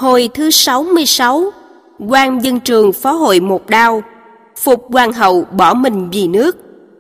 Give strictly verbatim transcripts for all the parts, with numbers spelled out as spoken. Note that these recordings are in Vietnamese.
Hồi thứ sáu mươi sáu, quan dân trường phó hội một đao, phục hoàng hậu bỏ mình vì nước.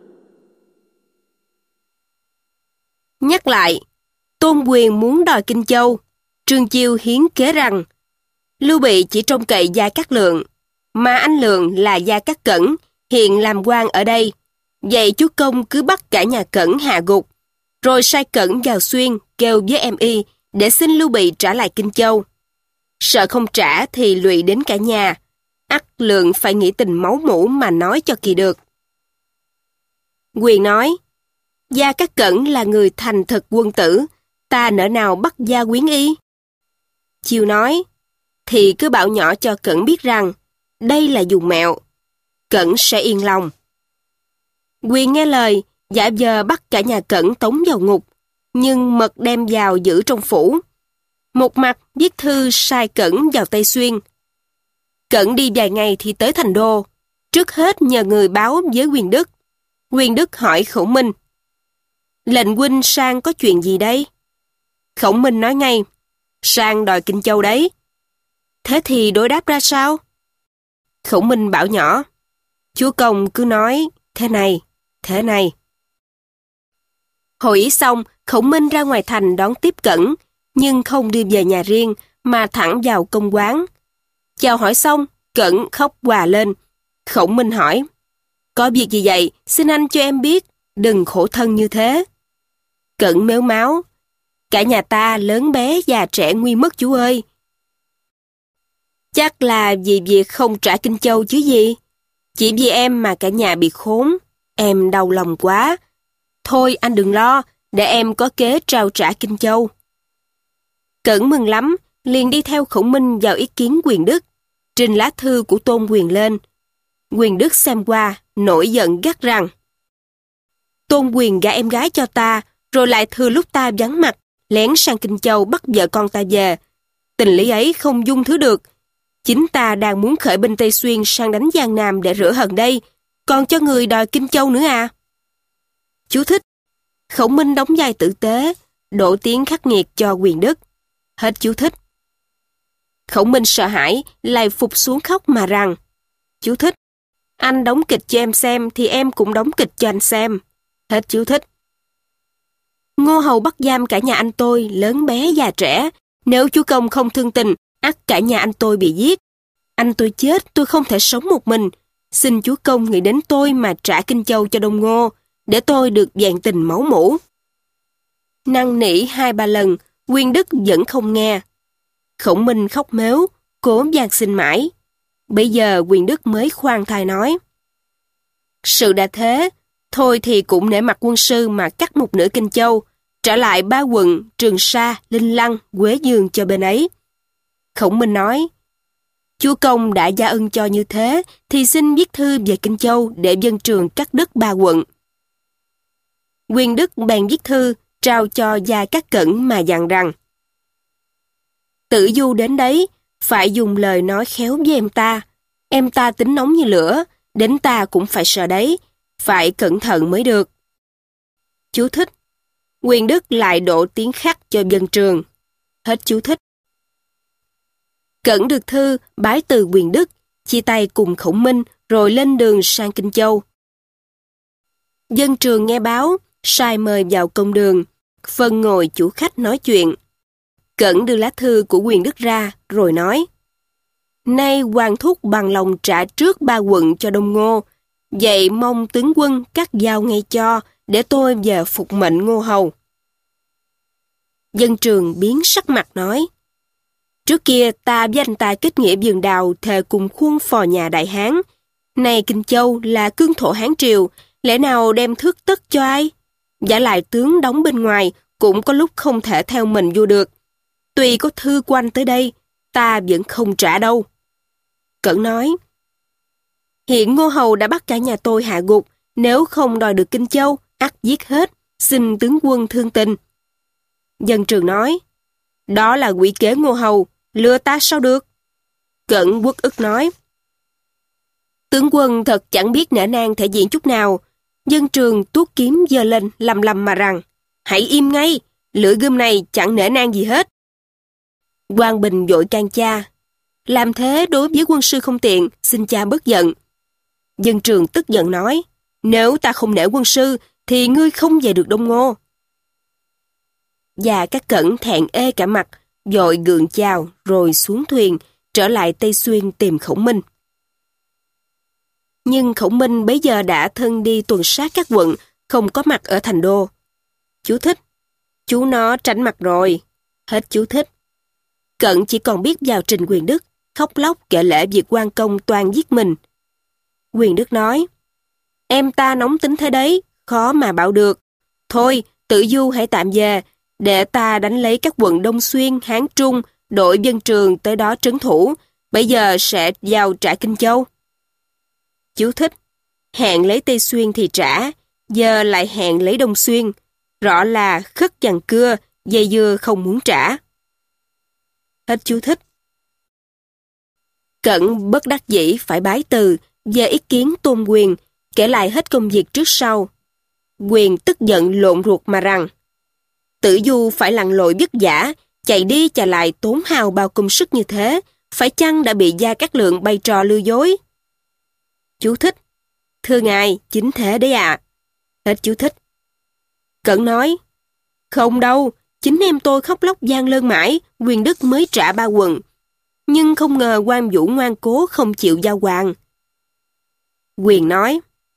Nhắc lại, Tôn Quyền muốn đòi Kinh Châu, Trương Chiêu hiến kế rằng Lưu Bị chỉ trông cậy Gia Cát Lượng, mà anh Lượng là Gia Cát Cẩn, hiện làm quan ở đây. Vậy chúa công cứ bắt cả nhà Cẩn hạ gục, rồi sai Cẩn vào Xuyên kêu với em y để xin Lưu Bị trả lại Kinh Châu. Sợ không trả thì lụy đến cả nhà, ắt Lượng phải nghĩ tình máu mủ mà nói cho kỳ được. Quyền nói, Gia Cát Cẩn là người thành thực quân tử, ta nỡ nào bắt gia quyến y? Chiêu nói, thì cứ bảo nhỏ cho Cẩn biết rằng đây là dùng mẹo, Cẩn sẽ yên lòng. Quyền nghe lời, giả vờ bắt cả nhà Cẩn tống vào ngục, nhưng mật đem vào giữ trong phủ. Một mặt viết thư sai Cẩn vào Tây Xuyên. Cẩn đi vài ngày thì tới thành đô, trước hết nhờ người báo với Quyền Đức. Quyền Đức hỏi Khổng Minh, lệnh huynh sang có chuyện gì đây? Khổng Minh nói ngay, sang đòi Kinh Châu đấy. Thế thì đối đáp ra sao? Khổng Minh bảo nhỏ, chúa công cứ nói thế này, thế này. Hội ý xong, Khổng Minh ra ngoài thành đón tiếp Cẩn, nhưng không đi về nhà riêng, mà thẳng vào công quán. Chào hỏi xong, Cẩn khóc òa lên. Khổng Minh hỏi, có việc gì vậy, xin anh cho em biết, đừng khổ thân như thế. Cẩn mếu máo, cả nhà ta lớn bé già trẻ nguy mất chú ơi. Chắc là vì việc không trả Kinh Châu chứ gì. Chỉ vì em mà cả nhà bị khốn, em đau lòng quá. Thôi anh đừng lo, để em có kế trao trả Kinh Châu. Cẩn mừng lắm, liền đi theo Khổng Minh vào ý kiến Quyền Đức, trình lá thư của Tôn Quyền lên. Quyền Đức xem qua, nổi giận gắt rằng, Tôn Quyền gả em gái cho ta, rồi lại thừa lúc ta vắng mặt, lén sang Kinh Châu bắt vợ con ta về. Tình lý ấy không dung thứ được. Chính ta đang muốn khởi binh Tây Xuyên sang đánh Giang Nam để rửa hận đây, còn cho người đòi Kinh Châu nữa à? Chú thích, Khổng Minh đóng vai tử tế, đổ tiếng khắc nghiệt cho Quyền Đức. Hết chú thích. Khổng Minh sợ hãi, lại phục xuống khóc mà rằng, chú thích, anh đóng kịch cho em xem thì em cũng đóng kịch cho anh xem. Hết chú thích. Ngô Hầu bắt giam cả nhà anh tôi, lớn bé già trẻ. Nếu chúa công không thương tình, ắt cả nhà anh tôi bị giết. Anh tôi chết, tôi không thể sống một mình. Xin chúa công nghĩ đến tôi mà trả Kinh Châu cho Đông Ngô, để tôi được vẹn tình máu mủ. Năn nỉ hai ba lần, Quyền Đức vẫn không nghe. Khổng Minh khóc mếu, cố van xin mãi. Bây giờ Quyền Đức mới khoan thai nói, sự đã thế, thôi thì cũng nể mặt quân sư mà cắt một nửa Kinh Châu, trả lại ba quận Trường Sa, Linh Lăng, Quế Dương cho bên ấy. Khổng Minh nói, chúa công đã gia ân cho như thế, thì xin viết thư về Kinh Châu để dân trường cắt đứt ba quận. Quyền Đức bèn viết thư, trao cho Gia Cát Cẩn mà dặn rằng, Tử Du đến đấy, phải dùng lời nói khéo với em ta. Em ta tính nóng như lửa, đến ta cũng phải sợ đấy, phải cẩn thận mới được. Chú thích, Quyền Đức lại đổ tiếng khắc cho dân trường. Hết chú thích. Cẩn được thư, bái từ Quyền Đức, chia tay cùng Khổng Minh, rồi lên đường sang Kinh Châu. Dân trường nghe báo, sai mời vào công đường, phân ngồi chủ khách nói chuyện. Cẩn đưa lá thư của Quyền Đức ra, rồi nói, nay hoàng thúc bằng lòng trả trước ba quận cho Đông Ngô, vậy mong tướng quân cắt giao ngay cho, để tôi về phục mệnh Ngô Hầu. Dân trường biến sắc mặt nói, trước kia ta với anh ta kết nghĩa vườn đào, thề cùng khuôn phò nhà Đại Hán. Nay Kinh Châu là cương thổ Hán Triều, lẽ nào đem thước tất cho ai? Giả lại tướng đóng bên ngoài, cũng có lúc không thể theo mình vô được. Tuy có thư của anh tới đây, ta vẫn không trả đâu. Cẩn nói, hiện Ngô Hầu đã bắt cả nhà tôi hạ gục, nếu không đòi được Kinh Châu, ắt giết hết, xin tướng quân thương tình. Dân trường nói, đó là quỷ kế Ngô Hầu, lừa ta sao được? Cẩn uất ức nói, tướng quân thật chẳng biết nể nang thể diện chút nào. Dân trường tuốt kiếm giơ lên lầm lầm mà rằng, hãy im ngay, lưỡi gươm này chẳng nể nang gì hết. Quang Bình vội can cha. Làm thế đối với quân sư không tiện, xin cha bớt giận. Dân Trường tức giận nói, nếu ta không nể quân sư, thì ngươi không về được Đông Ngô. Và các Cẩn thẹn ê cả mặt, vội gượng chào rồi xuống thuyền, trở lại Tây Xuyên tìm Khổng Minh. Nhưng Khổng Minh bấy giờ đã thân đi tuần sát các quận, không có mặt ở thành đô. Chú thích. Chú nó tránh mặt rồi. Hết chú thích. Cận chỉ còn biết vào trình Quyền Đức, khóc lóc kể lể việc quan công toàn giết mình. Quyền Đức nói, em ta nóng tính thế đấy, khó mà bảo được. Thôi, Tử Du hãy tạm về, để ta đánh lấy các quận Đông Xuyên, Hán Trung, đội Dân Trường tới đó trấn thủ, bây giờ sẽ vào trả Kinh Châu. Chú thích. Hẹn lấy Tây Xuyên thì trả, giờ lại hẹn lấy Đông Xuyên. Rõ là khất dằn cưa, dây dưa không muốn trả. Hết chú thích. Cẩn bất đắc dĩ phải bái từ, về ý kiến Tôn Quyền, kể lại hết công việc trước sau. Quyền tức giận lộn ruột mà rằng, Tử Du phải lặn lội vất vả, chạy đi chạy lại tốn hao bao công sức như thế, phải chăng đã bị Gia Cát Lượng bày trò lừa dối? Chú thích. Thưa ngài, chính thế đấy ạ. À. Hết chú thích. Cẩn nói, không đâu, chính em tôi khóc lóc van lơn mãi, Quyền Đức mới trả ba quận. Nhưng không ngờ Quan Vũ ngoan cố không chịu giao hoàng. Quyền nói,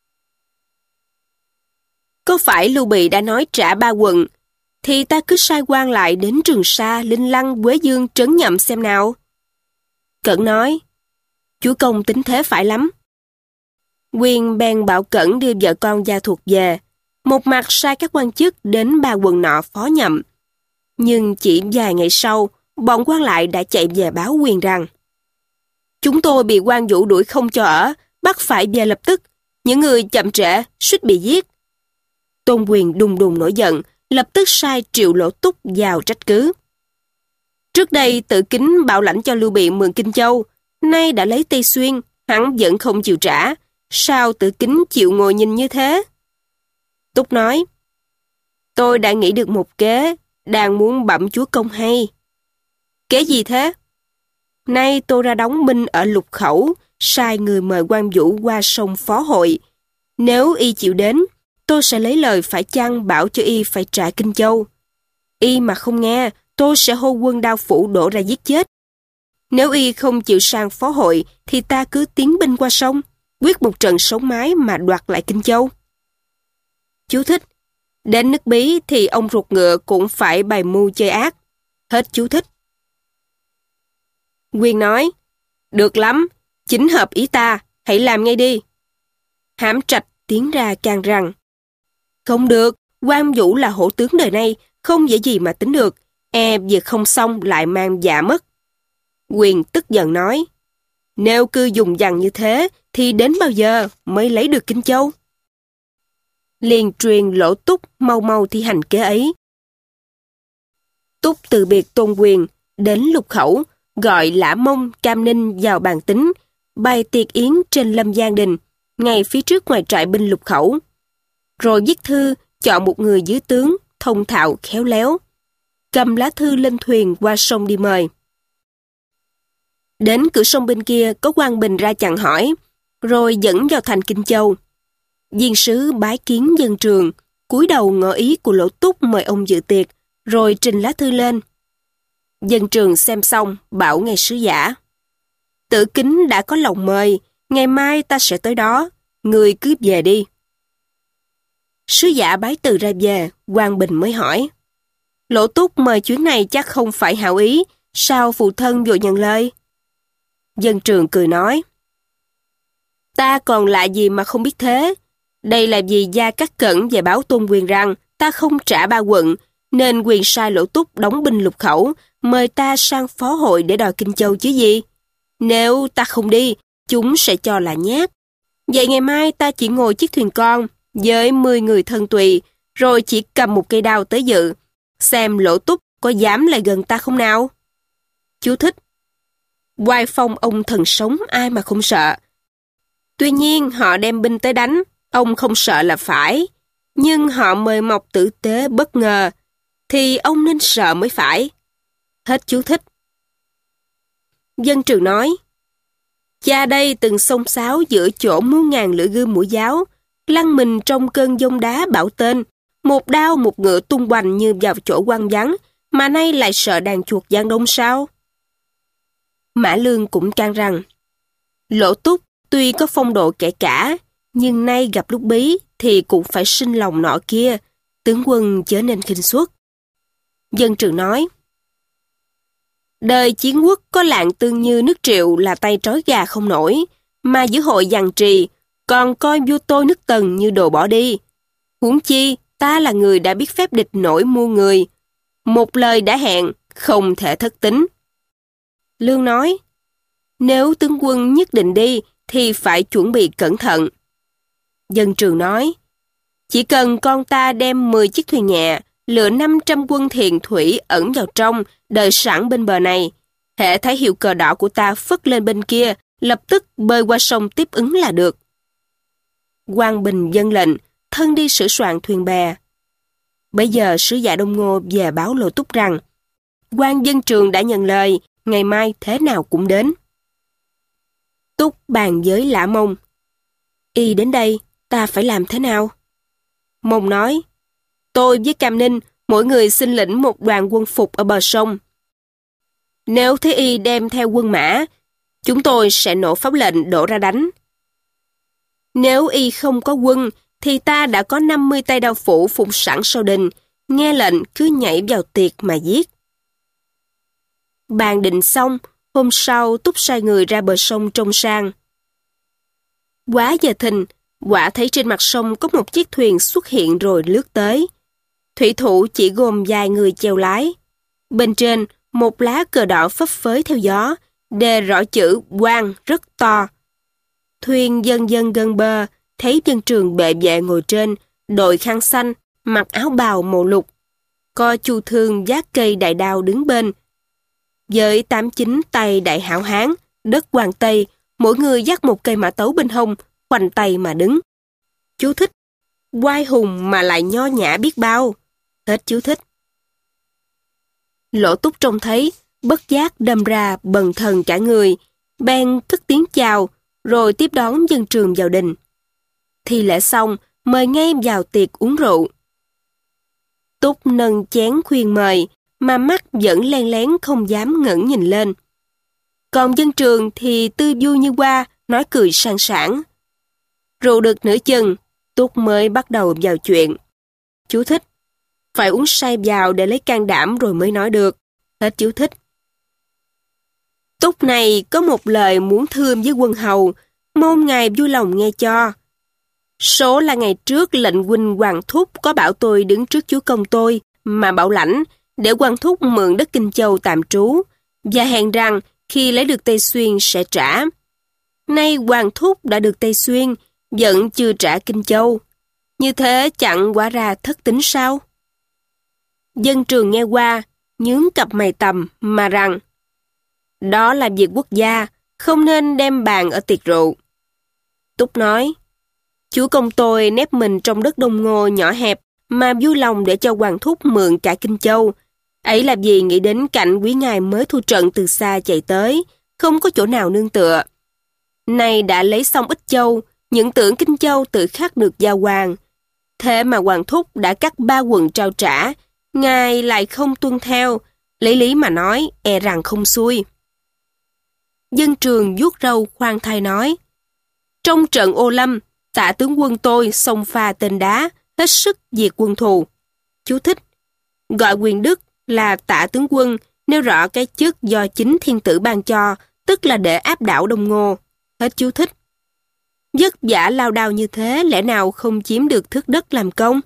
có phải Lưu Bị đã nói trả ba quận, thì ta cứ sai quan lại đến Trường Sa, Linh Lăng, Quế Dương trấn nhậm xem nào. Cẩn nói, chúa công tính thế phải lắm. Quyền bèn bảo Cẩn đưa vợ con gia thuộc về, một mặt sai các quan chức đến ba quận nọ phó nhậm. Nhưng chỉ vài ngày sau, bọn quan lại đã chạy về báo Quyền rằng, chúng tôi bị Quan Vũ đuổi không cho ở, bắt phải về lập tức. Những người chậm trễ, suýt bị giết. Tôn Quyền đùng đùng nổi giận, lập tức sai Triệu Lỗ Túc vào trách cứ. Trước đây Tự Kính bảo lãnh cho Lưu Bị mượn Kinh Châu, nay đã lấy Tây Xuyên, hắn vẫn không chịu trả. Sao Tự Kính chịu ngồi nhìn như thế? Túc nói, tôi đã nghĩ được một kế, đang muốn bẩm chúa công hay. Kế gì thế? Nay tôi ra đóng binh ở Lục Khẩu, sai người mời Quan Vũ qua sông phó hội. Nếu y chịu đến, tôi sẽ lấy lời phải chăng bảo cho y phải trả Kinh Châu. Y mà không nghe, tôi sẽ hô quân Đao Phủ đổ ra giết chết. Nếu y không chịu sang phó hội, thì ta cứ tiến binh qua sông, quyết một trận sống mái mà đoạt lại Kinh Châu. Chú thích. Đến nước Bí thì ông ruột ngựa cũng phải bày mưu chơi ác. Hết chú thích. Quyền nói, được lắm, chính hợp ý ta, hãy làm ngay đi. Hãm Trạch tiến ra can rằng, không được, Quan Vũ là hổ tướng đời nay, không dễ gì mà tính được, e việc không xong lại mang dạ mất. Quyền tức giận nói, nếu cứ dùng dằng như thế, thì đến bao giờ mới lấy được Kinh Châu? Liền truyền Lỗ Túc mau mau thi hành kế ấy. Túc từ biệt Tôn Quyền, đến Lục Khẩu, gọi Lã Mông, Cam Ninh vào bàn tính, bày tiệc yến trên Lâm Giang Đình, ngay phía trước ngoài trại binh Lục Khẩu. Rồi viết thư, chọn một người dưới tướng, thông thạo, khéo léo. Cầm lá thư lên thuyền qua sông đi mời. Đến cửa sông bên kia có Quang Bình ra chặn hỏi, rồi dẫn vào thành Kinh Châu. Viên sứ bái kiến Dân Trường, cúi đầu ngỏ ý của Lỗ Túc mời ông dự tiệc, rồi trình lá thư lên. Dân Trường xem xong, bảo ngay sứ giả, Tự Kính đã có lòng mời, ngày mai ta sẽ tới đó, người cứ về đi. Sứ giả bái từ ra về, Quang Bình mới hỏi, Lỗ Túc mời chuyến này chắc không phải hảo ý, sao phụ thân vội nhận lời? Dân Trường cười nói, ta còn lạ gì mà không biết thế. Đây là vì Gia Cát Cẩn về báo Tôn Quyền rằng ta không trả ba quận, nên Quyền sai Lỗ Túc đóng binh Lục Khẩu, mời ta sang phó hội để đòi Kinh Châu chứ gì. Nếu ta không đi, chúng sẽ cho là nhát. Vậy ngày mai ta chỉ ngồi chiếc thuyền con, với mười người thân tùy, rồi chỉ cầm một cây đao tới dự, xem Lỗ Túc có dám lại gần ta không nào? Chú thích. Oai phong ông thần sống ai mà không sợ. Tuy nhiên họ đem binh tới đánh, ông không sợ là phải. Nhưng họ mời mọc tử tế bất ngờ, thì ông nên sợ mới phải. Hết chú thích. Dân Trường nói, cha đây từng xông xáo giữa chỗ muôn ngàn lưỡi gươm mũi giáo, lăn mình trong cơn giông đá bão tên, một đao một ngựa tung hoành như vào chỗ quăng vắng, mà nay lại sợ đàn chuột Giang Đông sao? Mã Lương cũng can rằng, Lỗ Túc tuy có phong độ kể cả, nhưng nay gặp lúc bí thì cũng phải sinh lòng nọ kia, tướng quân chớ nên khinh suất. Dân Trường nói, đời chiến quốc có lạng tương như nước Triệu là tay trói gà không nổi, mà giữa hội giằng trì, còn coi vua tôi nước Tần như đồ bỏ đi. Huống chi, ta là người đã biết phép địch nổi muôn người. Một lời đã hẹn, không thể thất tín. Lương nói, nếu tướng quân nhất định đi, thì phải chuẩn bị cẩn thận. Dân Trường nói, chỉ cần con ta đem mười chiếc thuyền nhẹ, lựa năm trăm quân thiền thủy ẩn vào trong, đợi sẵn bên bờ này. Hễ thấy hiệu cờ đỏ của ta phất lên bên kia, lập tức bơi qua sông tiếp ứng là được. Quang Bình dâng lệnh, thân đi sửa soạn thuyền bè. Bây giờ sứ giả Đông Ngô về báo Lỗ Túc rằng, quan Dân Trường đã nhận lời, ngày mai thế nào cũng đến. Túc bàn với Lã Mông, y đến đây, ta phải làm thế nào? Mông nói, tôi với Cam Ninh, mỗi người xin lĩnh một đoàn quân phục ở bờ sông. Nếu thấy y đem theo quân mã, chúng tôi sẽ nổ pháo lệnh đổ ra đánh. Nếu y không có quân, thì ta đã có năm mươi tay đao phủ phục sẵn sau đình, nghe lệnh cứ nhảy vào tiệc mà giết. Bàn định xong, hôm sau Túc sai người ra bờ sông trông sang. Quá giờ thìn, quả thấy trên mặt sông có một chiếc thuyền xuất hiện rồi lướt tới. Thủy thủ chỉ gồm vài người chèo lái. Bên trên, một lá cờ đỏ phấp phới theo gió, đề rõ chữ Quang rất to. Thuyền dần dần gần bờ, thấy Dân Trường bệ vệ ngồi trên, đội khăn xanh, mặc áo bào màu lục. Có Chu Thương vác cây đại đao đứng bên. Với tám chín tay đại hảo hán, đất Hoàng Tây, mỗi người dắt một cây mã tấu bên hông, khoanh tay mà đứng. Chú thích, oai hùng mà lại nho nhã biết bao. Hết chú thích. Lỗ Túc trông thấy, bất giác đâm ra bần thần cả người, bèn cất tiếng chào, rồi tiếp đón Dân Trường vào đình. Thi lễ xong, mời ngay vào tiệc uống rượu. Túc nâng chén khuyên mời, mà mắt vẫn len lén không dám ngẩng nhìn lên. Còn Dân Trường thì tươi vui như hoa, nói cười sang sảng. Rượu được nửa chừng, Túc mới bắt đầu vào chuyện. Chú thích, phải uống say vào để lấy can đảm rồi mới nói được. Hết chú thích. Túc này có một lời muốn thưa với quân hầu, mong ngài vui lòng nghe cho. Số là ngày trước lệnh huynh Hoàng Thúc có bảo tôi đứng trước chúa công tôi mà bảo lãnh để Hoàng Thúc mượn đất Kinh Châu tạm trú và hẹn rằng khi lấy được Tây Xuyên sẽ trả. Nay Hoàng Thúc đã được Tây Xuyên, vẫn chưa trả Kinh Châu. Như thế chẳng quả ra thất tính sao? Dân Trường nghe qua, nhướng cặp mày tầm mà rằng, đó là việc quốc gia, không nên đem bàn ở tiệc rượu. Túc nói, chúa công tôi nép mình trong đất Đông Ngô nhỏ hẹp mà vui lòng để cho Hoàng Thúc mượn cả Kinh Châu. Ấy là vì nghĩ đến cảnh quý ngài mới thu trận từ xa chạy tới, không có chỗ nào nương tựa. Nay đã lấy xong ít châu, những tưởng Kinh Châu tự khắc được giao hoàng. Thế mà Hoàng Thúc đã cắt ba quận trao trả, ngài lại không tuân theo, lấy lý mà nói, e rằng không xuôi. Dân Trường vuốt râu khoan thai nói, trong trận Ô Lâm, Tạ tướng quân tôi xông pha tên đá, hết sức diệt quân thù. Chú thích, gọi quyền đức là Tạ tướng quân, nêu rõ cái chức do chính thiên tử ban cho, tức là để áp đảo Đông Ngô. Hết chú thích. Vất vả lao đao như thế, lẽ nào không chiếm được thước đất làm công?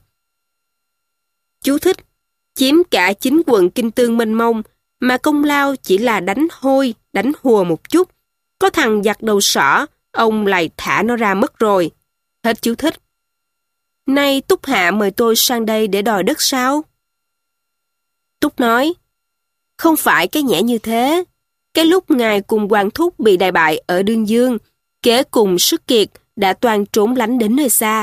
Chú thích, chiếm cả chính quận Kinh Tương mênh mông, mà công lao chỉ là đánh hôi, đánh hùa một chút. Có thằng giặc đầu sỏ, ông lại thả nó ra mất rồi. Hết chú thích. Nay Túc Hạ mời tôi sang đây để đòi đất sao? Túc nói, không phải cái nhẽ như thế. Cái lúc ngài cùng Hoàng Thúc bị đại bại ở Đương Dương, kế cùng sức kiệt đã toàn trốn lánh đến nơi xa.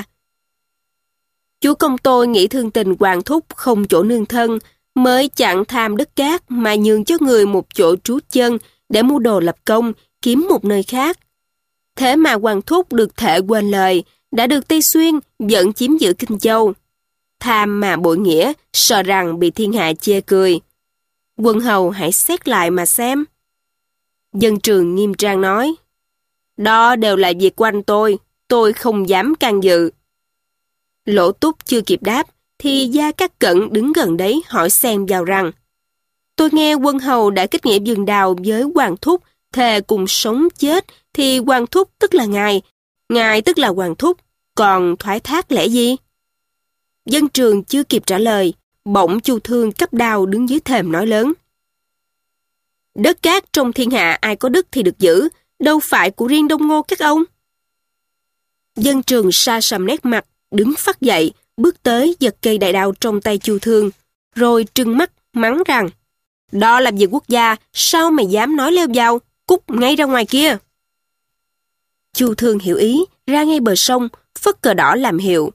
Chúa công tôi nghĩ thương tình Hoàng Thúc không chỗ nương thân, mới chẳng tham đất cát mà nhường cho người một chỗ trú chân để mua đồ lập công, kiếm một nơi khác. Thế mà Hoàng Thúc được thệ quên lời, đã được Tây Xuyên dẫn chiếm giữ Kinh Châu. Tham mà bội nghĩa, sợ rằng bị thiên hạ chê cười. Quân hầu hãy xét lại mà xem. Dân Trường nghiêm trang nói, đó đều là việc của anh tôi, tôi không dám can dự. Lỗ Túc chưa kịp đáp, thì Gia Cát Cẩn đứng gần đấy hỏi xen vào rằng, tôi nghe quân hầu đã kết nghĩa vườn đào với Hoàng Thúc, thề cùng sống chết, thì Hoàng Thúc tức là ngài, ngài tức là Hoàng Thúc, còn thoái thác lẽ gì? Dân Trường chưa kịp trả lời, bỗng Chu Thương cấp đao đứng dưới thềm nói lớn. Đất cát trong thiên hạ ai có đức thì được giữ, đâu phải của riêng Đông Ngô các ông. Dân Trường sa sầm nét mặt, đứng phắt dậy, bước tới giật cây đại đao trong tay Chu Thương, rồi trừng mắt mắng rằng, đó là việc quốc gia, sao mày dám nói leo vào, cút ngay ra ngoài kia. Chu Thương hiểu ý, ra ngay bờ sông, phất cờ đỏ làm hiệu.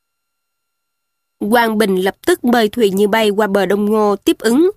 Quang Bình lập tức bơi thuyền như bay qua bờ Đông Ngô tiếp ứng.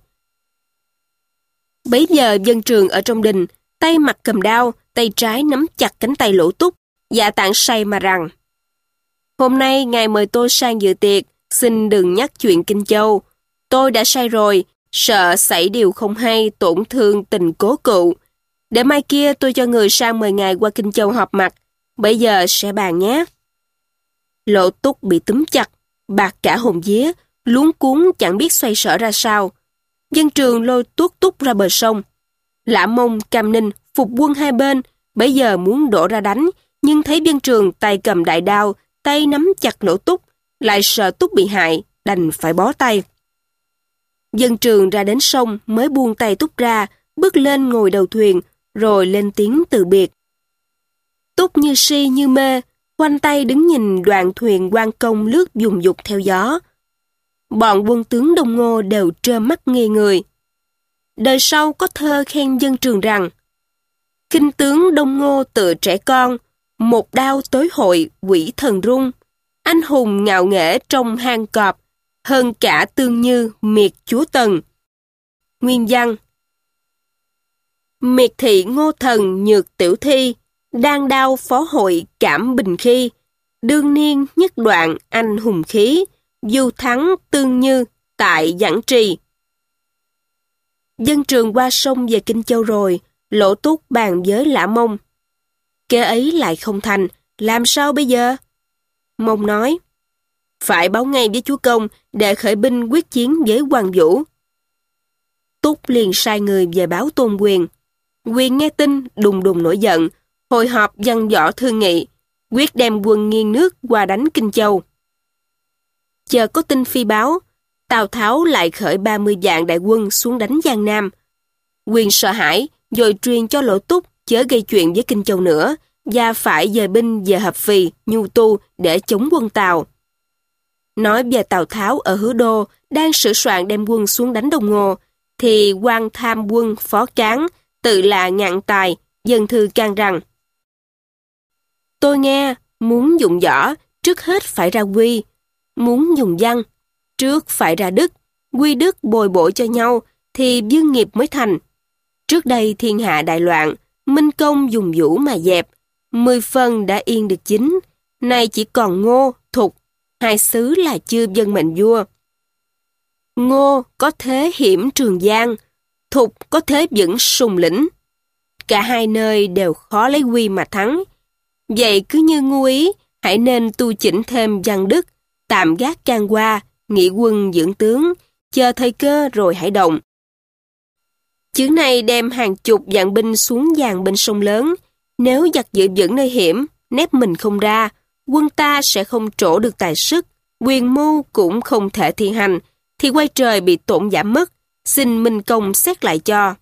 Bấy giờ Dân Trường ở trong đình, tay mặt cầm đao, tay trái nắm chặt cánh tay Lỗ Túc, dạ tạng say mà rằng, hôm nay ngài mời tôi sang dự tiệc, xin đừng nhắc chuyện Kinh Châu. Tôi đã say rồi, sợ xảy điều không hay tổn thương tình cố cựu. Để mai kia tôi cho người sang mời ngài qua Kinh Châu họp mặt, bây giờ sẽ bàn nhé. Lỗ Túc bị túm chặt, bạc cả hồn vía, luống cuống chẳng biết xoay sở ra sao. Dân Trường lôi Tuốt Túc ra bờ sông. Lã Mông, Cam Ninh phục quân hai bên, bấy giờ muốn đổ ra đánh, nhưng thấy Dân Trường tay cầm đại đao, tay nắm chặt Lỗ Túc, lại sợ Túc bị hại, đành phải bó tay. Dân Trường ra đến sông mới buông tay Túc ra, bước lên ngồi đầu thuyền, rồi lên tiếng từ biệt. Túc như si như mê, khoanh tay đứng nhìn đoàn thuyền quan công lướt dùng dục theo gió. Bọn quân tướng Đông Ngô đều trơ mắt ngây người. Đời sau có thơ khen Dân Trường rằng, kinh tướng Đông Ngô tựa trẻ con, một đao tối hội quỷ thần rung, anh hùng ngạo nghễ trong hang cọp, hơn cả Tương Như miệt chúa Tần. Nguyên văn: miệt thị Ngô Thần nhược tiểu thi, đang đao phó hội cảm bình khi, đương niên nhất đoạn anh hùng khí, du thắng Tương Như tại Giảng Trì. Dân Trường qua sông về Kinh Châu rồi, Lỗ Túc bàn với Lã Mông. Kế ấy lại không thành, làm sao bây giờ? Mông nói, phải báo ngay với chúa công để khởi binh quyết chiến với Hoàng Vũ. Túc liền sai người về báo Tôn Quyền. Quyền nghe tin đùng đùng nổi giận, hội họp văn võ thương nghị, quyết đem quân nghiêng nước qua đánh Kinh Châu. Chờ có tin phi báo, Tào Tháo lại khởi ba mươi vạn đại quân xuống đánh Giang Nam. Quyền sợ hãi, rồi truyền cho Lỗ Túc chớ gây chuyện với Kinh Châu nữa, và phải dời binh về Hợp Phì, Nhu Tu để chống quân Tào. Nói về Tào Tháo ở Hứa Đô đang sửa soạn đem quân xuống đánh Đông Ngô, thì quan tham quân Phó Cán tự là Ngạn Tài dâng thư can rằng, tôi nghe muốn dùng võ trước hết phải ra quy, muốn dùng văn trước phải ra đức, quy đức bồi bổ cho nhau thì vương nghiệp mới thành. Trước đây thiên hạ đại loạn, Minh Công dùng vũ mà dẹp, mười phần đã yên được chính, nay chỉ còn Ngô, Thục, hai xứ là chưa vâng mệnh vua. Ngô có thế hiểm Trường Giang, Thục có thế vững Sùng Lĩnh. Cả hai nơi đều khó lấy quy mà thắng. Vậy cứ như ngu ý, hãy nên tu chỉnh thêm văn đức, tạm gác can qua, nghị quân dưỡng tướng, chờ thời cơ rồi hãy động. Chứ này đem hàng chục vạn binh xuống dàn bên sông lớn, nếu giặc giữ vững nơi hiểm, nép mình không ra, quân ta sẽ không trổ được tài sức, quyền mưu cũng không thể thi hành, thì quay trời bị tổn giảm mất, xin Minh Công xét lại cho.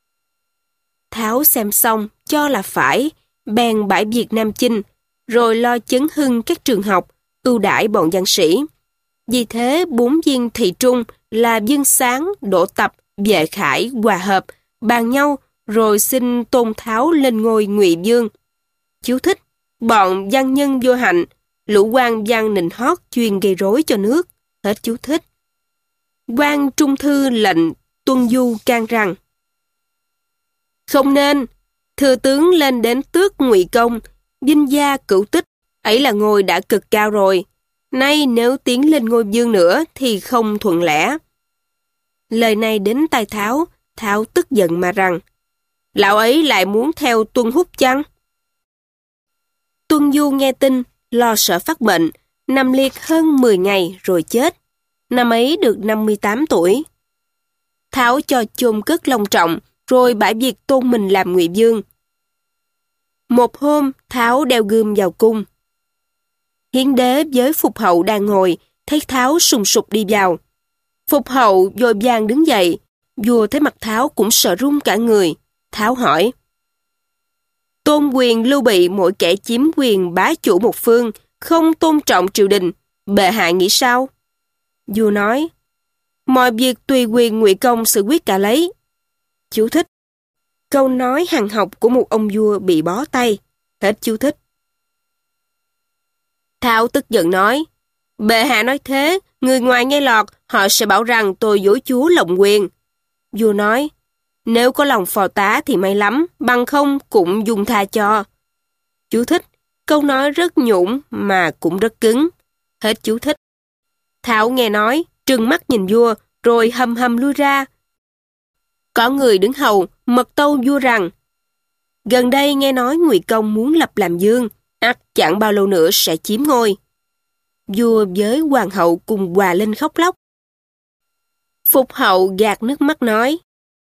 Tháo xem xong, cho là phải, bèn bãi việc Nam Chinh, rồi lo chấn hưng các trường học, ưu đãi bọn văn sĩ. Vì thế bốn viên thị trung là Dương Sáng, Đỗ Tập, Vệ Khải, Hòa Hợp, bàn nhau rồi xin Tôn Tháo lên ngôi Ngụy Vương. Chú thích: bọn văn nhân vô hạnh, lũ quan văn nịnh hót chuyên gây rối cho nước. Hết chú thích. Quan Trung Thư lệnh Tuân Du can rằng: Không nên, thừa tướng lên đến tước Ngụy Công, vinh gia cửu tích, ấy là ngôi đã cực cao rồi. Nay nếu tiến lên ngôi vương nữa thì không thuận lẽ. Lời này đến tai Tháo, Tháo tức giận mà rằng, lão ấy lại muốn theo Tuân Húc chăng? Tuân Du nghe tin, lo sợ phát bệnh, nằm liệt hơn mười ngày rồi chết. Năm ấy được năm mươi tám tuổi. Tháo cho chôn cất long trọng, rồi bãi việc tôn mình làm Ngụy Vương. Một hôm, Tháo đeo gươm vào cung. Hiến đế với Phục hậu đang ngồi, thấy Tháo sùng sục đi vào. Phục hậu vội vàng đứng dậy, vua thấy mặt Tháo cũng sợ run cả người. Tháo hỏi, tôn quyền Lưu Bị mỗi kẻ chiếm quyền bá chủ một phương, không tôn trọng triều đình, bệ hạ nghĩ sao? Vua nói, mọi việc tùy quyền Ngụy Công xử quyết cả lấy. Chú thích. Câu nói hằn học của một ông vua bị bó tay. Hết chú thích. Tháo tức giận nói, bệ hạ nói thế, người ngoài nghe lọt, họ sẽ bảo rằng tôi dối chúa lộng quyền. Vua nói, nếu có lòng phò tá thì may lắm, bằng không cũng dung tha cho. Chú thích. Câu nói rất nhũn mà cũng rất cứng. Hết chú thích. Tháo nghe nói, trừng mắt nhìn vua, rồi hầm hầm lui ra. Có người đứng hầu, mật tâu vua rằng, gần đây nghe nói Ngụy Công muốn lập làm vương, ắt chẳng bao lâu nữa sẽ chiếm ngôi. Vua với hoàng hậu cùng hòa lên khóc lóc. Phục hậu gạt nước mắt nói,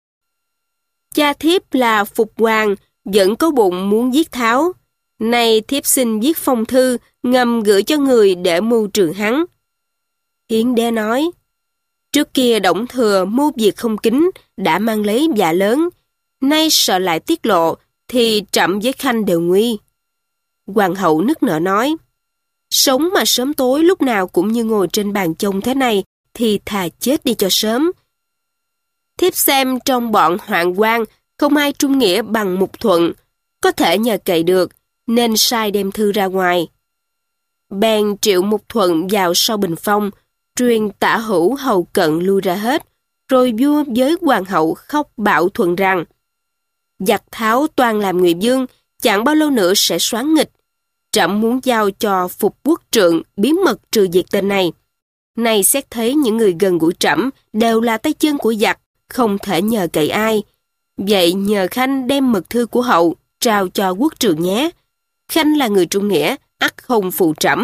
cha thiếp là Phục hoàng, vẫn có bụng muốn giết Tháo. Nay thiếp xin viết phong thư, ngầm gửi cho người để mưu trừ hắn. Hiến đế nói, trước kia Đổng Thừa mưu việc không kính, đã mang lấy dạ lớn, nay sợ lại tiết lộ, thì trẫm với Khanh đều nguy. Hoàng hậu nức nở nói, sống mà sớm tối lúc nào cũng như ngồi trên bàn chông thế này, thì thà chết đi cho sớm. Thiếp xem trong bọn hoạn quan, không ai trung nghĩa bằng Mục Thuận, có thể nhờ cậy được, nên sai đem thư ra ngoài. Bèn triệu Mục Thuận vào sau bình phong, truyền Tả Hữu hầu cận lui ra hết, rồi vua với hoàng hậu khóc bảo Thuận rằng, giặc Tháo toàn làm Ngụy Vương, chẳng bao lâu nữa sẽ soán nghịch. Trẫm muốn giao cho Phục Quốc Trượng bí mật trừ diệt tên này. Này xét thấy những người gần gũi trẫm đều là tay chân của giặc, không thể nhờ cậy ai. Vậy nhờ Khanh đem mật thư của hậu trao cho Quốc Trượng nhé. Khanh là người trung nghĩa, ắt không phụ trẫm.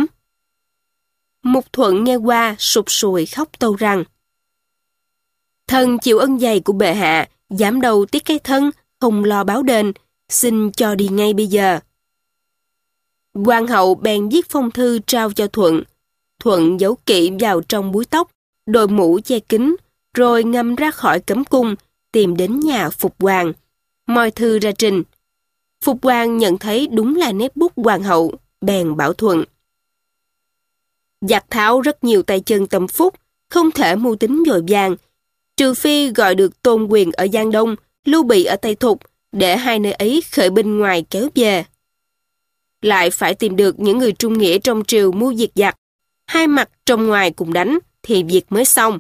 Mục Thuận nghe qua sụt sùi khóc tâu rằng, thần chịu ân dày của bệ hạ, dám đầu tiếc cái thân, không lo báo đền, xin cho đi ngay bây giờ. Hoàng hậu bèn viết phong thư trao cho Thuận. Thuận giấu kỹ vào trong búi tóc, đội mũ che kín, rồi ngâm ra khỏi cấm cung, tìm đến nhà Phục Hoàng, moi thư ra trình. Phục Hoàng nhận thấy đúng là nét bút hoàng hậu, bèn bảo Thuận, giặc Tháo rất nhiều tay chân tâm phúc, không thể mưu tính vội vàng, trừ phi gọi được Tôn Quyền ở Giang Đông, Lưu Bị ở Tây Thục, để hai nơi ấy khởi binh ngoài kéo về. Lại phải tìm được những người trung nghĩa trong triều mưu diệt giặc, hai mặt trong ngoài cùng đánh, thì việc mới xong.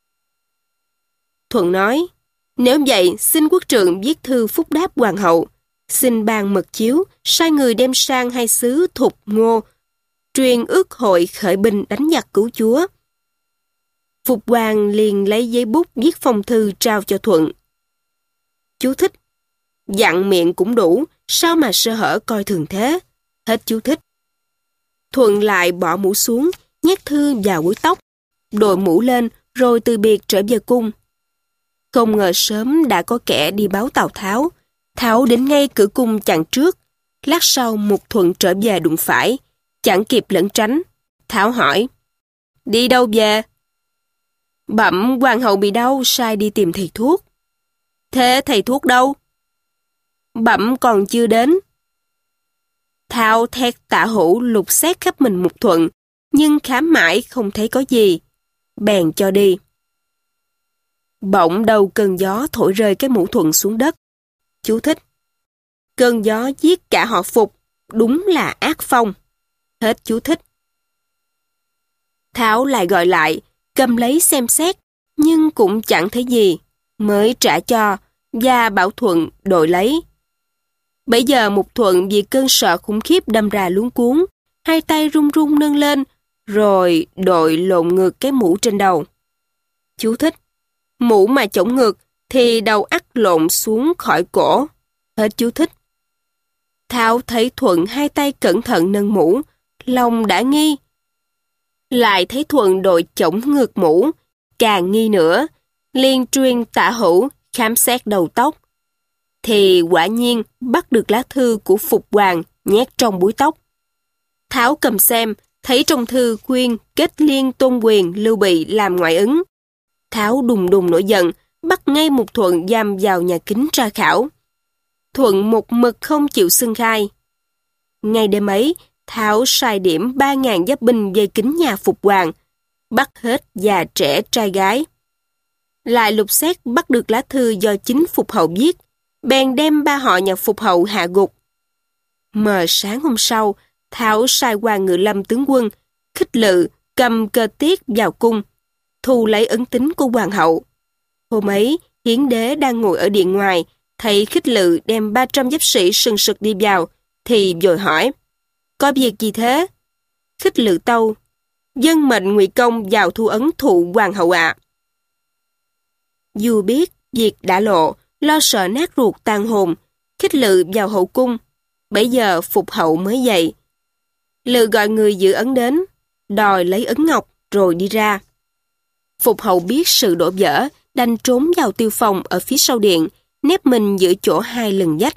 Thuận nói, nếu vậy xin Quốc Trượng viết thư phúc đáp hoàng hậu, xin ban mật chiếu, sai người đem sang hai xứ Thục, Ngô, truyền ước hội khởi binh đánh giặc cứu chúa. Phục Hoàng liền lấy giấy bút viết phong thư trao cho Thuận. Chú thích. Dặn miệng cũng đủ, sao mà sơ hở coi thường thế? Hết chú thích. Thuận lại bỏ mũ xuống, nhét thư vào búi tóc, đội mũ lên, rồi từ biệt trở về cung. Không ngờ sớm đã có kẻ đi báo Tào Tháo. Tháo đến ngay cửa cung chặn trước. Lát sau Mục Thuận trở về đụng phải, chẳng kịp lẩn tránh. Tháo hỏi, đi đâu về? Bẩm hoàng hậu bị đau, sai đi tìm thầy thuốc. Thế thầy thuốc đâu? Bẩm còn chưa đến. Tháo thét Tả Hữu lục xét khắp mình Mục Thuận, nhưng khám mãi không thấy có gì. Bèn cho đi. Bỗng đầu cơn gió thổi rơi cái mũ Thuận xuống đất. Chú thích. Cơn gió giết cả họ Phục, đúng là ác phong. Hết chú thích. Tháo lại gọi lại, cầm lấy xem xét, nhưng cũng chẳng thấy gì. Mới trả cho, và bảo Thuận đội lấy. Bấy giờ Mục Thuận vì cơn sợ khủng khiếp đâm ra luống cuống, hai tay run run nâng lên, rồi đội lộn ngược cái mũ trên đầu. Chú thích: mũ mà chổng ngược thì đầu ắt lộn xuống khỏi cổ. Hết chú thích. Tháo thấy Thuận hai tay cẩn thận nâng mũ, lòng đã nghi. Lại thấy Thuận đội chổng ngược mũ, càng nghi nữa, liền truyền Tả Hữu khám xét đầu tóc. Thì quả nhiên bắt được lá thư của Phục Hoàng nhét trong búi tóc. Tháo cầm xem, thấy trong thư khuyên kết liên Tôn Quyền Lưu Bị làm ngoại ứng. Tháo đùng đùng nổi giận, bắt ngay Mục Thuận giam vào nhà kính tra khảo. Thuận một mực không chịu xưng khai. Ngay đêm ấy, Tháo sai điểm ba ngàn giáp binh về kính nhà Phục Hoàng, bắt hết già trẻ trai gái. Lại lục xét bắt được lá thư do chính Phục Hậu viết, bèn đem ba họ nhà Phục Hậu hạ gục. Mờ sáng hôm sau, Tháo sai qua Ngự Lâm tướng quân, Khích Lự cầm cờ tiết vào cung, thu lấy ấn tín của hoàng hậu. Hôm ấy, Hiến đế đang ngồi ở điện ngoài, thấy Khích Lự đem ba trăm giáp sĩ sừng sực đi vào, thì vội hỏi: có việc gì thế? Khích Lự tâu: dân mệnh Ngụy Công vào thu ấn thụ hoàng hậu ạ. Dù biết việc đã lộ, lo sợ nát ruột tan hồn, Khích Lự vào hậu cung. Bấy giờ Phục Hậu mới dậy. Lự gọi người giữ ấn đến, đòi lấy ấn ngọc rồi đi ra. Phục Hậu biết sự đổ vỡ, đành trốn vào tiêu phòng ở phía sau điện, nép mình giữa chỗ hai lừng vách.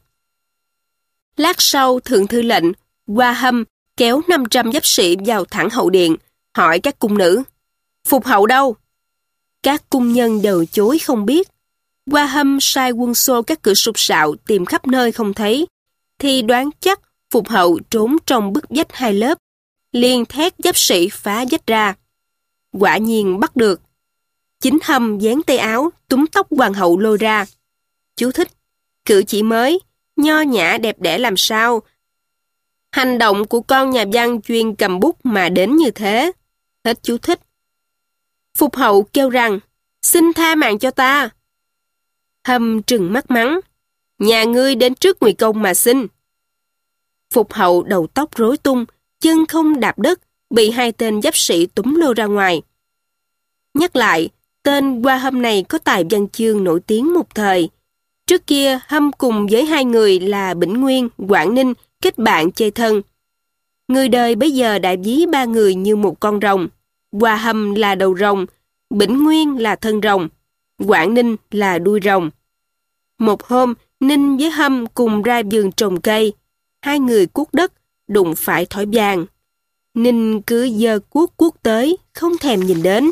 Lát sau, thượng thư lệnh Hoa Hâm kéo năm trăm giáp sĩ vào thẳng hậu điện, hỏi các cung nữ: Phục Hậu đâu? Các cung nhân đều chối không biết. Hoa Hâm sai quân xô các cửa sục sạo tìm khắp nơi không thấy, thì đoán chắc Phục Hậu trốn trong bức vách hai lớp, liền thét giáp sĩ phá vách ra. Quả nhiên bắt được. Chính Hâm dán tay áo, túm tóc hoàng hậu lôi ra. Chú thích: cử chỉ mới, nho nhã đẹp đẽ làm sao. Hành động của con nhà văn chuyên cầm bút mà đến như thế. Hết chú thích. Phục Hậu kêu rằng: xin tha mạng cho ta. Hâm trừng mắt mắng: nhà ngươi đến trước Ngụy Công mà xin. Phục Hậu đầu tóc rối tung, chân không đạp đất, bị hai tên giáp sĩ túm lôi ra ngoài. Nhắc lại, tên Hoa Hâm này có tài văn chương nổi tiếng một thời. Trước kia, Hâm cùng với hai người là Bỉnh Nguyên, Quảng Ninh kết bạn chơi thân. Người đời bây giờ đã ví ba người như một con rồng. Hoa Hâm là đầu rồng, Bỉnh Nguyên là thân rồng, Quảng Ninh là đuôi rồng. Một hôm, Ninh với Hâm cùng ra vườn trồng cây. Hai người cuốc đất, đụng phải thỏi vàng. Ninh cứ giơ cuốc cuốc tới, không thèm nhìn đến.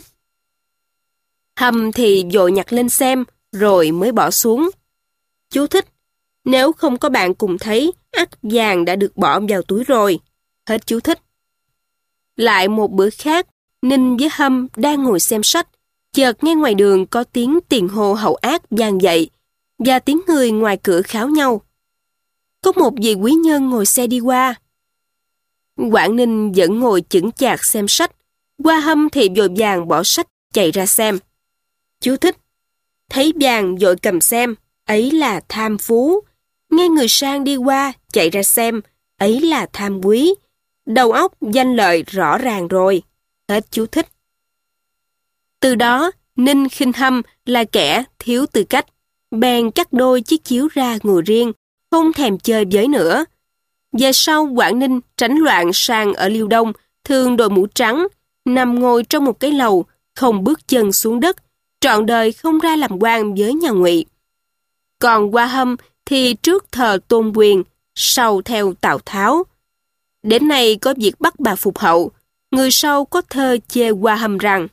Hâm thì vội nhặt lên xem, rồi mới bỏ xuống. Chú thích: nếu không có bạn cùng thấy, ắt vàng đã được bỏ vào túi rồi. Hết chú thích. Lại một bữa khác, Ninh với Hâm đang ngồi xem sách, chợt nghe ngoài đường có tiếng tiền hô hậu ác vang dậy, và tiếng người ngoài cửa kháo nhau. Có một vị quý nhân ngồi xe đi qua. Quảng Ninh vẫn ngồi chững chạc xem sách, Hoa Hâm thì vội vàng bỏ sách chạy ra xem. Chú thích: thấy vàng vội cầm xem, ấy là tham phú. Nghe người sang đi qua, chạy ra xem, ấy là tham quý. Đầu óc danh lợi rõ ràng rồi. Hết chú thích. Từ đó, Ninh khinh Hâm là kẻ thiếu tư cách, bèn cắt đôi chiếc chiếu ra ngồi riêng, không thèm chơi với nữa. Về sau, Quảng Ninh tránh loạn sang ở Liêu Đông, thường đội mũ trắng, nằm ngồi trong một cái lầu, không bước chân xuống đất, trọn đời không ra làm quan với nhà Ngụy. Còn Hoa Hâm thì trước thờ Tôn Quyền, sau theo Tào Tháo. Đến nay có việc bắt bà Phục Hậu, người sau có thơ chê Hoa Hâm rằng: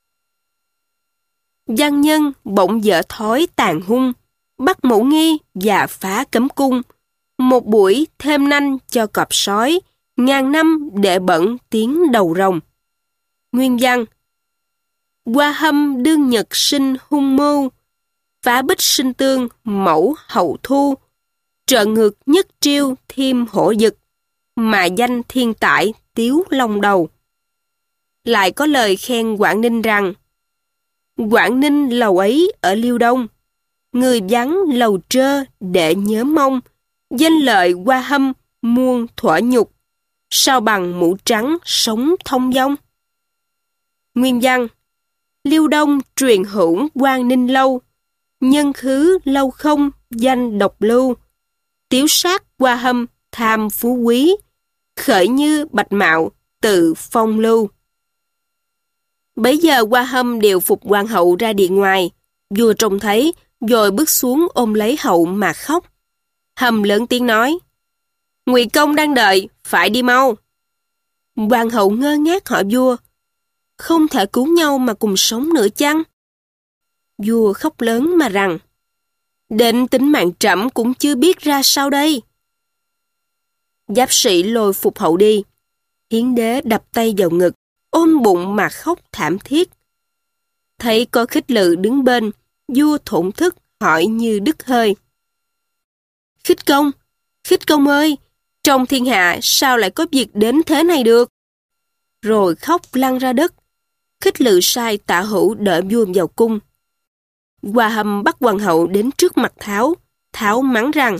văn nhân bỗng dở thói tàn hung, bắt mẫu nghi và phá cấm cung. Một buổi thêm nanh cho cọp sói, ngàn năm để bẩn tiếng đầu rồng. Nguyên văn: Hoa Hâm đương nhật sinh hung mưu, phá bích sinh tương mẫu hậu thu. Trợ ngược nhất triêu thêm hổ dực, mà danh thiên tải tiếu long đầu. Lại có lời khen Quảng Ninh rằng: Quảng Ninh lầu ấy ở Liêu Đông, người vắng lầu trơ để nhớ mong, danh lợi qua hâm muôn thuở nhục, sao bằng mũ trắng sống thông dong. Nguyên văn: Liêu Đông truyền hữu Quang Ninh lâu, nhân khứ lâu không danh độc lưu, tiếu sát qua hâm tham phú quý, khởi như bạch mạo tự phong lưu. Bấy giờ Qua Hâm điều phục hoàng hậu ra điện ngoài, vua trông thấy, rồi bước xuống ôm lấy hậu mà khóc. Hâm lớn tiếng nói: Ngụy công đang đợi, phải đi mau. Hoàng hậu ngơ ngác hỏi vua: Không thể cứu nhau mà cùng sống nữa chăng? Vua khóc lớn mà rằng: Đến tính mạng trẫm cũng chưa biết ra sao đây. Giáp sĩ lôi phục hậu đi. Hiến đế đập tay vào ngực, ôm bụng mà khóc thảm thiết. Thấy có Khích Lự đứng bên, vua thổn thức hỏi như đứt hơi: Khích công, Khích công ơi, trong thiên hạ sao lại có việc đến thế này được? Rồi khóc lăn ra đất. Khích Lự sai Tạ Hữu đỡ vua vào cung. Qua Hâm bắt hoàng hậu đến trước mặt Tháo. Tháo mắng rằng: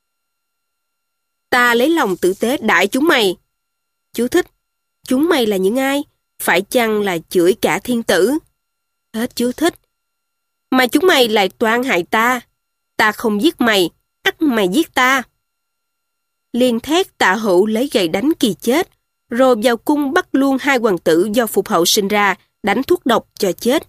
Ta lấy lòng tử tế đại chúng mày. Chú thích: Chúng mày là những ai? Phải chăng là chửi cả thiên tử? Hết chú thích. Mà chúng mày lại toan hại ta. Ta không giết mày, ắt mày giết ta. Liền thét Tạ Hữu lấy gậy đánh kỳ chết, rồi vào cung bắt luôn hai hoàng tử do Phục hậu sinh ra, đánh thuốc độc cho chết.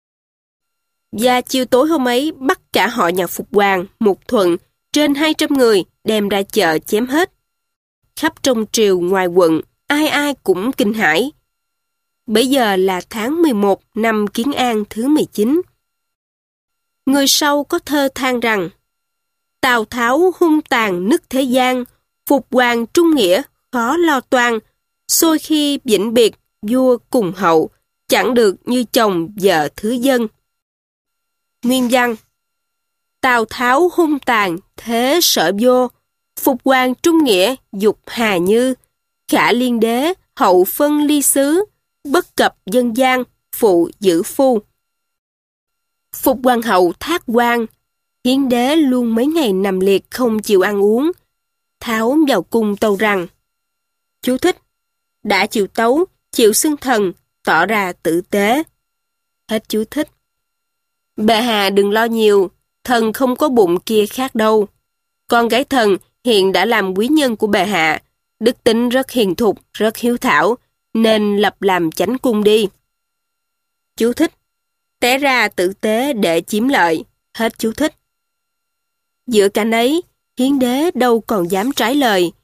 Và chiều tối hôm ấy bắt cả họ nhà Phục Hoàng, Mục Thuận, trên hai trăm người, đem ra chợ chém hết. Khắp trong triều ngoài quận, ai ai cũng kinh hãi. Bấy giờ là tháng mười một năm Kiến An thứ mười chín. Người sau có thơ than rằng: Tào Tháo hung tàn nức thế gian, Phục Hoàng trung nghĩa khó lo toan, xôi khi vĩnh biệt vua cùng hậu, chẳng được như chồng vợ thứ dân. Nguyên văn: Tào Tháo hung tàn thế sở vô, Phục Hoàng trung nghĩa dục hà như, khả liên đế hậu phân ly xứ, bất cập dân gian phụ giữ phu. Phục hoàng hậu thác quan, Hiến đế luôn mấy ngày nằm liệt không chịu ăn uống. Tháo vào cung tâu rằng: Chú thích: Đã chịu tấu, chịu xưng thần, tỏ ra tử tế. Hết chú thích. Bệ hạ đừng lo nhiều, thần không có bụng kia khác đâu. Con gái thần hiện đã làm quý nhân của bệ hạ, đức tính rất hiền thục, rất hiếu thảo, nên lập làm chánh cung đi. Chú thích: Té ra tử tế để chiếm lợi. Hết chú thích. Giữa cảnh ấy, Hiến đế đâu còn dám trái lời.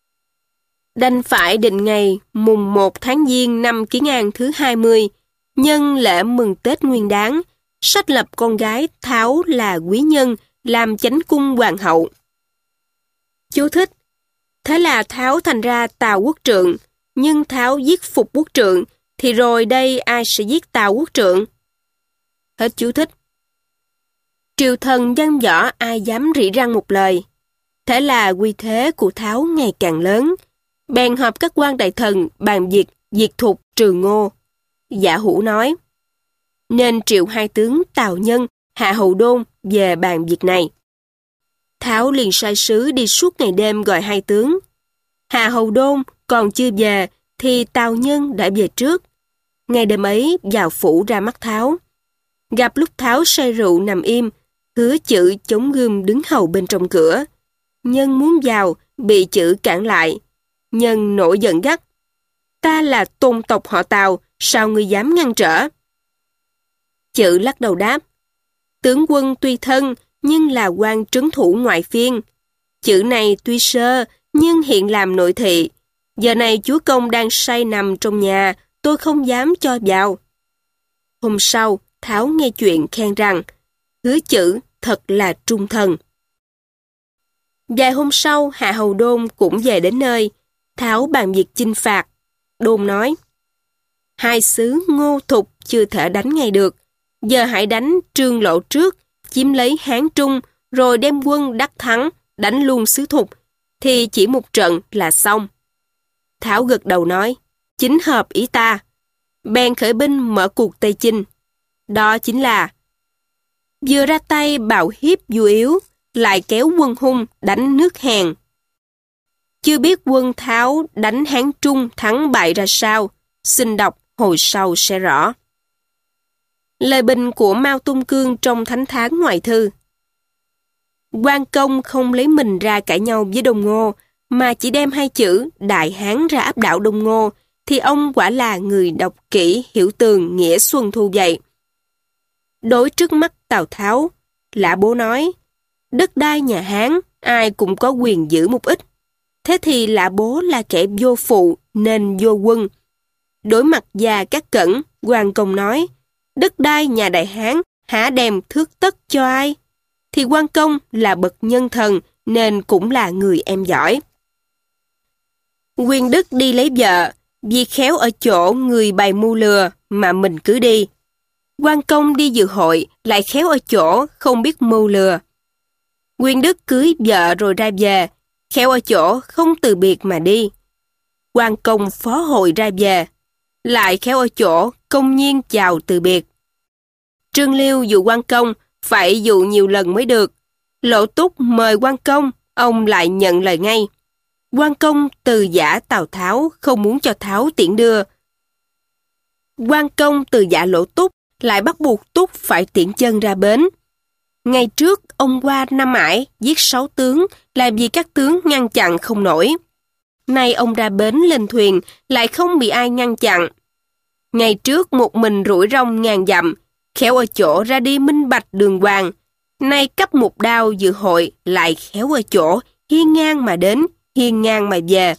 Đành phải định ngày mùng một tháng Giêng năm Kiến An thứ hai mươi, nhân lễ mừng Tết Nguyên Đán, sách lập con gái Tháo là quý nhân, làm chánh cung hoàng hậu. Chú thích: Thế là Tháo thành ra Tào Quốc Trượng, nhưng Tháo giết Phục Quốc Trượng, thì rồi đây ai sẽ giết Tào Quốc Trượng? Hết chú thích. Triều thần văn võ ai dám rỉ răng một lời. Thế là uy thế của Tháo ngày càng lớn. Bèn họp các quan đại thần bàn việc diệt Thục trừ Ngô. Giả Hữu nói: Nên triệu hai tướng Tào Nhân, Hạ Hầu Đôn về bàn việc này. Tháo liền sai sứ đi suốt ngày đêm gọi hai tướng. Hạ Hầu Đôn còn chưa về thì Tào Nhân đã về trước. Ngày đêm ấy vào phủ ra mắt Tháo. Gặp lúc Tháo say rượu nằm im, Hứa Chữ chống gươm đứng hầu bên trong cửa. Nhân muốn vào, bị Chữ cản lại. Nhân nổi giận gắt: Ta là tôn tộc họ Tào, sao ngươi dám ngăn trở? Chữ lắc đầu đáp: Tướng quân tuy thân, nhưng là quan trấn thủ ngoại phiên. Chữ này tuy sơ, nhưng hiện làm nội thị. Giờ này chúa công đang say nằm trong nhà, tôi không dám cho vào. Hôm sau, Tháo nghe chuyện khen rằng Hứa Chữ thật là trung thần. Vài hôm sau, Hạ Hầu Đôn cũng về đến nơi. Tháo bàn việc chinh phạt. Đôn nói: Hai xứ Ngô Thục chưa thể đánh ngay được. Giờ hãy đánh Trương Lộ trước, chiếm lấy Hán Trung, rồi đem quân đắc thắng, đánh luôn xứ Thục, thì chỉ một trận là xong. Tháo gật đầu nói: Chính hợp ý ta. Bèn khởi binh mở cuộc Tây Chinh. Đó chính là Vừa ra tay bạo hiếp vua yếu, lại kéo quân Hung đánh nước Hàn. Chưa biết quân Tháo đánh Hán Trung thắng bại ra sao, xin đọc hồi sau sẽ rõ. Lời bình của Mao Tung Cương trong Thánh Thán Ngoại Thư. Quan Công không lấy mình ra cãi nhau với Đông Ngô, mà chỉ đem hai chữ Đại Hán ra áp đảo Đông Ngô, thì ông quả là người đọc kỹ, hiểu tường nghĩa Xuân Thu vậy. Đối trước mắt Tào Tháo, Lã Bố nói, đất đai nhà Hán, ai cũng có quyền giữ một ít. Thế thì Lã Bố là kẻ vô phụ nên vô quân. Đối mặt Gia Cát Cẩn, Quan Công nói, đất đai nhà Đại Hán hả đem thước tất cho ai? Thì Quan Công là bậc nhân thần nên cũng là người em giỏi. Quyền Đức đi lấy vợ, vì khéo ở chỗ người bày mưu lừa mà mình cứ đi. Quan Công đi dự hội lại khéo ở chỗ không biết mưu lừa. Quyền Đức cưới vợ rồi ra về, khéo ở chỗ không từ biệt mà đi. Quan Công phó hội ra về, lại khéo ở chỗ công nhiên chào từ biệt. Trương Liêu dụ Quan Công phải dụ nhiều lần mới được. Lỗ Túc mời Quan Công, ông lại nhận lời ngay. Quan Công từ giả Tào Tháo, không muốn cho Tháo tiễn đưa. Quan Công từ giả Lỗ Túc, lại bắt buộc Túc phải tiễn chân ra bến. Ngày trước, ông qua Nam Ải, giết sáu tướng, là vì các tướng ngăn chặn không nổi. Nay ông ra bến lên thuyền, lại không bị ai ngăn chặn. Ngày trước một mình rủi rong ngàn dặm, khéo ở chỗ ra đi minh bạch đường hoàng. Nay cấp một đao dự hội, lại khéo ở chỗ hiên ngang mà đến, hiên ngang mà về.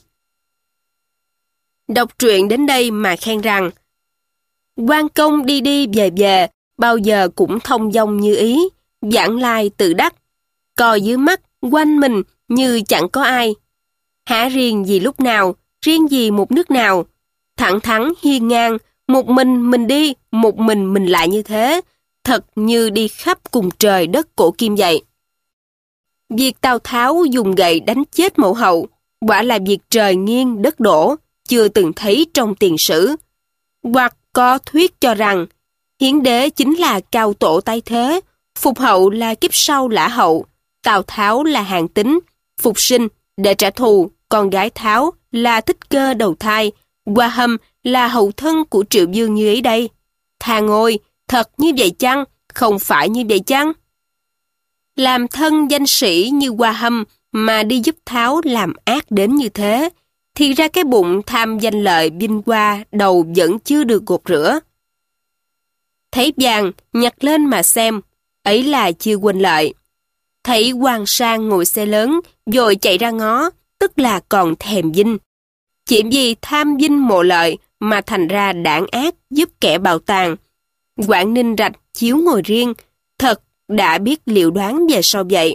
Đọc truyện đến đây mà khen rằng, Quan Công đi đi về về, bao giờ cũng thông dong như ý, vãng lai tự đắc, coi dưới mắt, quanh mình như chẳng có ai. Hả riêng gì lúc nào, riêng gì một nước nào, thẳng thắn hiên ngang, một mình mình đi, một mình mình lại như thế, thật như đi khắp cùng trời đất cổ kim vậy. Việc Tào Tháo dùng gậy đánh chết mẫu hậu, quả là việc trời nghiêng đất đổ, chưa từng thấy trong tiền sử. Hoặc có thuyết cho rằng, Hiến Đế chính là cao tổ tái thế, Phục Hậu là kiếp sau Lã Hậu, Tào Tháo là Hàn Tín, phục sinh để trả thù, con gái Tháo là Thích Cơ đầu thai, Hoa Hâm là hậu thân của Triệu Dương như ấy đây. Thà ngôi, thật như vậy chăng? Không phải như vậy chăng? Làm thân danh sĩ như Hoa Hâm mà đi giúp Tháo làm ác đến như thế, thì ra cái bụng tham danh lợi vinh hoa đầu vẫn chưa được gột rửa. Thấy vàng, nhặt lên mà xem, ấy là chưa quên lợi. Thấy Hoàng Sang ngồi xe lớn, rồi chạy ra ngó, tức là còn thèm vinh. Chỉ vì tham vinh mộ lợi mà thành ra đảng ác giúp kẻ bạo tàn. Quảng Ninh rạch chiếu ngồi riêng, thật đã biết liệu đoán về sau vậy.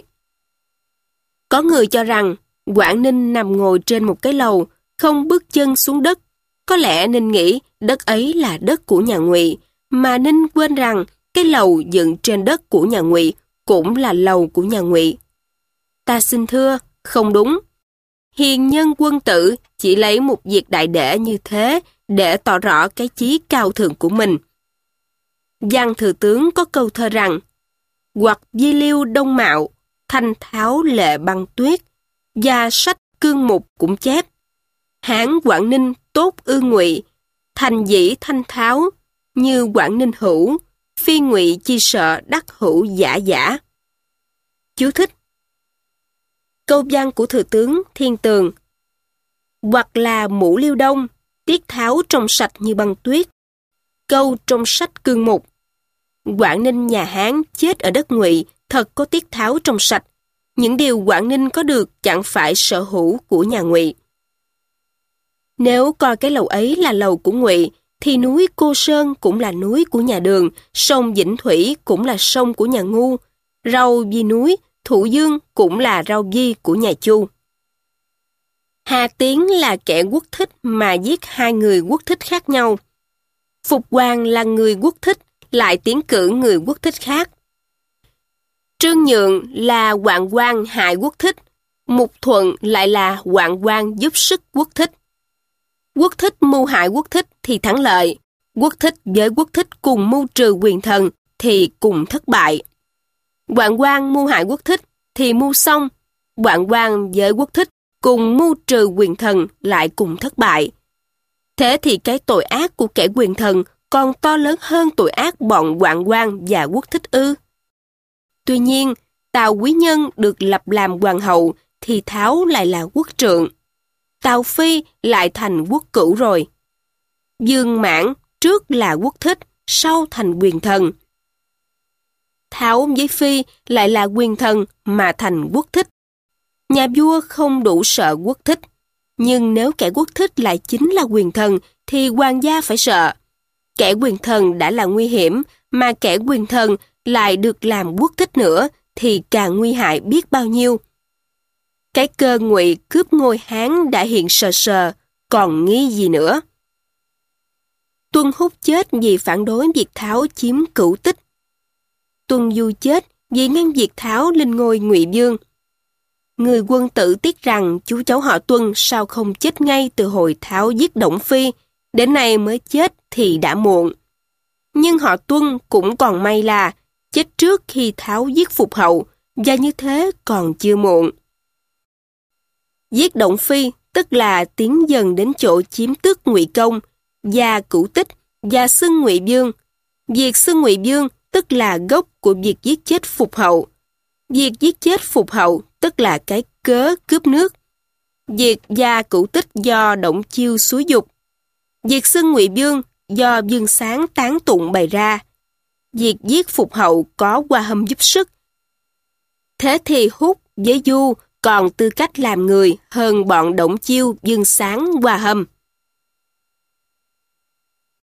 Có người cho rằng Quảng Ninh nằm ngồi trên một cái lầu, không bước chân xuống đất. Có lẽ Ninh nghĩ đất ấy là đất của nhà Ngụy, mà Ninh quên rằng cái lầu dựng trên đất của nhà Ngụy cũng là lầu của nhà Ngụy. Ta xin thưa, không đúng. Hiền nhân quân tử chỉ lấy một việc đại để như thế để tỏ rõ cái chí cao thượng của mình. Văn Thừa Tướng có câu thơ rằng, hoặc di liêu đông mạo, thanh tháo lệ băng tuyết, và sách cương mục cũng chép. Hán Quảng Ninh tốt ư Ngụy, thành dĩ thanh tháo, như Quảng Ninh hữu, phi Ngụy chi sợ đắc hữu giả giả. Chú thích. Câu văn của Thừa Tướng Thiên Tường. Hoặc là mũ liêu đông, tiết tháo trong sạch như băng tuyết. Câu trong sách cương mục. Quảng Ninh nhà Hán chết ở đất Ngụy thật có tiết tháo trong sạch. Những điều Quảng Ninh có được chẳng phải sở hữu của nhà Ngụy. Nếu coi cái lầu ấy là lầu của Ngụy, thì núi Cô Sơn cũng là núi của nhà Đường, sông Vĩnh Thủy cũng là sông của nhà Ngu, rau di núi, Thủ Dương cũng là rau di của nhà Chu. Hà Tiến là kẻ quốc thích mà giết hai người quốc thích khác nhau. Phục Hoàng là người quốc thích, lại tiến cử người quốc thích khác. Trương Nhượng là hoạn quan hại quốc thích, Mục Thuận lại là hoạn quan giúp sức quốc thích. Quốc thích mưu hại quốc thích thì thắng lợi, quốc thích với quốc thích cùng mưu trừ quyền thần thì cùng thất bại. Hoạn quan mưu hại quốc thích thì mưu xong, hoạn quan với quốc thích cùng mưu trừ quyền thần lại cùng thất bại. Thế thì cái tội ác của kẻ quyền thần còn to lớn hơn tội ác bọn hoạn quan và quốc thích ư? Tuy nhiên, Tào Quý Nhân được lập làm hoàng hậu thì Tháo lại là quốc trượng. Tào Phi lại thành quốc cửu rồi. Dương Mãn trước là quốc thích, sau thành quyền thần. Tháo với Phi lại là quyền thần mà thành quốc thích. Nhà vua không đủ sợ quốc thích, nhưng nếu kẻ quốc thích lại chính là quyền thần thì hoàng gia phải sợ. Kẻ quyền thần đã là nguy hiểm, mà kẻ quyền thần lại được làm quốc thích nữa thì càng nguy hại biết bao nhiêu. Cái cơ Ngụy cướp ngôi Hán đã hiện sờ sờ, còn nghi gì nữa. Tuân Húc chết vì phản đối việc Tháo chiếm Cửu Tích. Tuân Du chết vì ngăn việc Tháo lên ngôi Ngụy Vương. Người quân tử tiếc rằng chú cháu họ Tuân sao không chết ngay từ hồi Tháo giết Đổng Phi, đến nay mới chết thì đã muộn. Nhưng họ Tuân cũng còn may là chết trước khi Tháo giết Phục Hậu, và như thế còn chưa muộn. Giết Đổng Phi tức là tiến dần đến chỗ chiếm tước Ngụy Công và Cửu Tích và xưng Ngụy Vương. Việc xưng Ngụy Vương tức là gốc của việc giết chết Phục Hậu. Việc giết chết Phục Hậu tức là cái cớ cướp nước. Việc gia Cửu Tích do Đổng Chiêu xúi dục. Việc xưng Ngụy Vương do Dương Sáng tán tụng bày ra. Việc giết Phục Hậu có Hoa Hâm giúp sức. Thế thì Húc với Du còn tư cách làm người hơn bọn Đổng Chiêu, Dương Sáng, Hoa Hâm.